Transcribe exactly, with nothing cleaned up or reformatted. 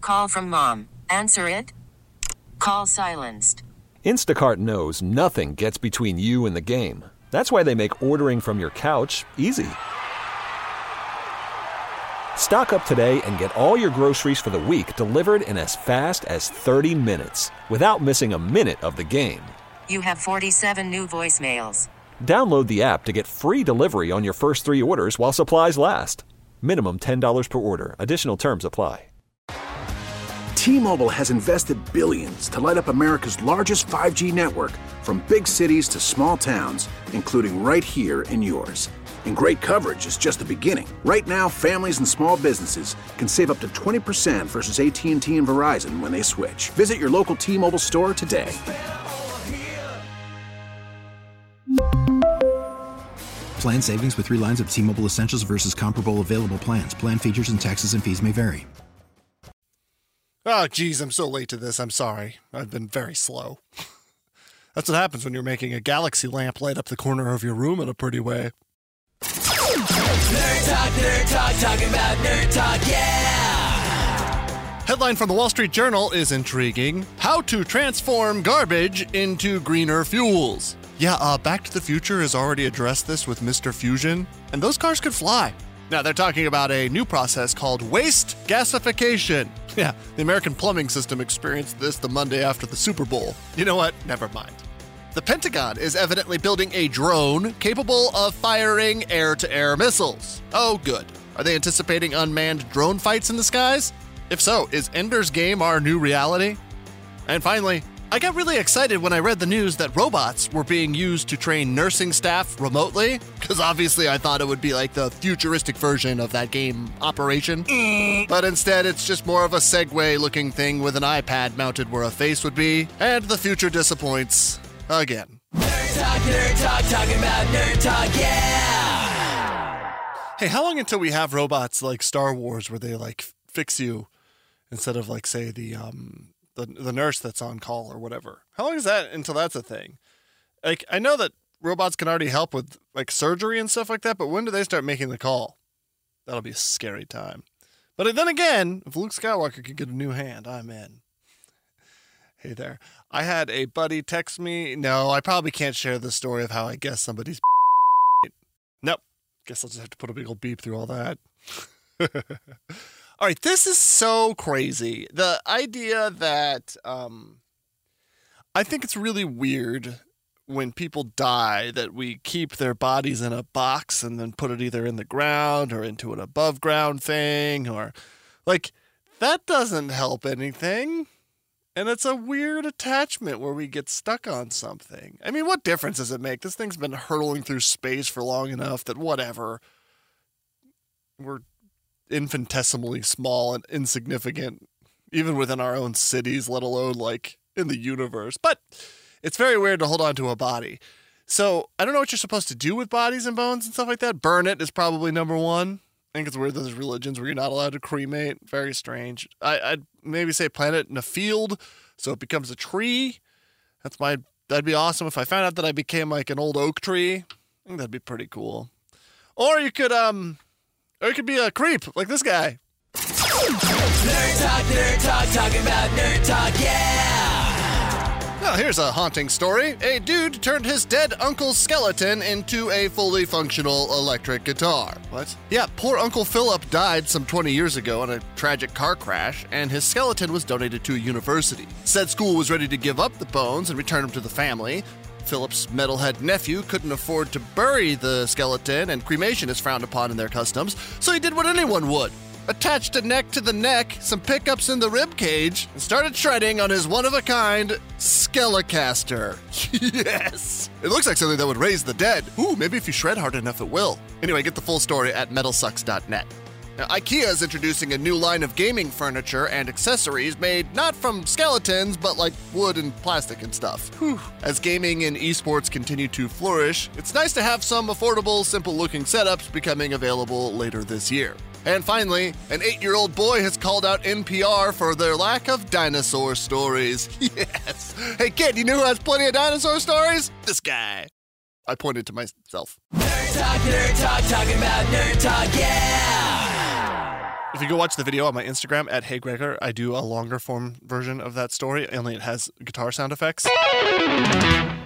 Call from mom. Answer it. Call silenced. Instacart knows nothing gets between you and the game. That's why they make ordering from your couch easy. Stock up today and get all your groceries for the week delivered in as fast as thirty minutes without missing a minute of the game. You have forty-seven new voicemails. Download the app to get free delivery on your first three orders while supplies last. Minimum ten dollars per order. Additional terms apply. T-Mobile has invested billions to light up America's largest five G network, from big cities to small towns, including right here in yours. And great coverage is just the beginning. Right now, families and small businesses can save up to twenty percent versus A T and T and Verizon when they switch. Visit your local T-Mobile store today. Plan savings with three lines of T-Mobile Essentials versus comparable available plans. Plan features and taxes and fees may vary. Oh, geez, I'm so late to this. I'm sorry. I've been very slow. That's what happens when you're making a galaxy lamp light up the corner of your room in a pretty way. Nerd Talk, Nerd Talk, talking about Nerd Talk, yeah! Headline from the Wall Street Journal is intriguing. How to transform garbage into greener fuels. Yeah, uh, Back to the Future has already addressed this with Mister Fusion, and those cars could fly. Now, they're talking about a new process called waste gasification. Yeah, the American plumbing system experienced this the Monday after the Super Bowl. You know what? Never mind. The Pentagon is evidently building a drone capable of firing air-to-air missiles. Oh, good. Are they anticipating unmanned drone fights in the skies? If so, is Ender's Game our new reality? And finally, I got really excited when I read the news that robots were being used to train nursing staff remotely, because obviously I thought it would be like the futuristic version of that game Operation. But instead, it's just more of a Segway-looking thing with an iPad mounted where a face would be, and the future disappoints again. Nerd Talk, Nerd Talk, talking about Nerd Talk, yeah! Hey, how long until we have robots like Star Wars where they like fix you instead of like, say, the um the the nurse that's on call or whatever? How long is that until that's a thing? Like, I know that robots can already help with like surgery and stuff like that, but when do they start making the call? That'll be a scary time. But then again, if Luke Skywalker could get a new hand, I'm in. Hey there. I had a buddy text me. No, I probably can't share the story of how I guess somebody's Nope. Guess I'll just have to put a big old beep through all that. All right, this is so crazy. The idea that um, I think it's really weird when people die that we keep their bodies in a box and then put it either in the ground or into an above ground thing, or like that doesn't help anything. And it's a weird attachment where we get stuck on something. I mean, what difference does it make? This thing's been hurtling through space for long enough that whatever. We're infinitesimally small and insignificant, even within our own cities, let alone like in the universe. But it's very weird to hold on to a body. So I don't know what you're supposed to do with bodies and bones and stuff like that. Burn it is probably number one. I think it's weird that there's religions where you're not allowed to cremate. Very strange. I, I'd maybe say plant it in a field so it becomes a tree. That's my. That'd be awesome if I found out that I became like an old oak tree. I think that'd be pretty cool. Or you could um, or you could be a creep like this guy. Nerd Talk, Nerd Talk, talking about Nerd Talk, yeah! Well, here's a haunting story. A dude turned his dead uncle's skeleton into a fully functional electric guitar. What? Yeah, poor Uncle Philip died some twenty years ago in a tragic car crash, and his skeleton was donated to a university. Said school was ready to give up the bones and return them to the family. Philip's metalhead nephew couldn't afford to bury the skeleton, and cremation is frowned upon in their customs, so he did what anyone would. Attached a neck to the neck, some pickups in the rib cage, and started shredding on his one-of-a-kind Skelecaster. Yes! It looks like something that would raise the dead. Ooh, maybe if you shred hard enough it will. Anyway, get the full story at metal sucks dot net. Now, IKEA is introducing a new line of gaming furniture and accessories made not from skeletons, but like wood and plastic and stuff. Whew. As gaming and esports continue to flourish, it's nice to have some affordable, simple-looking setups becoming available later this year. And finally, an eight-year-old boy has called out N P R for their lack of dinosaur stories. Yes! Hey kid, you know who has plenty of dinosaur stories? This guy. I pointed to myself. Nerd Talk, Nerd Talk, talking about Nerd Talk, yeah! If you go watch the video on my Instagram at Hey Gregor, I do a longer form version of that story, only it has guitar sound effects.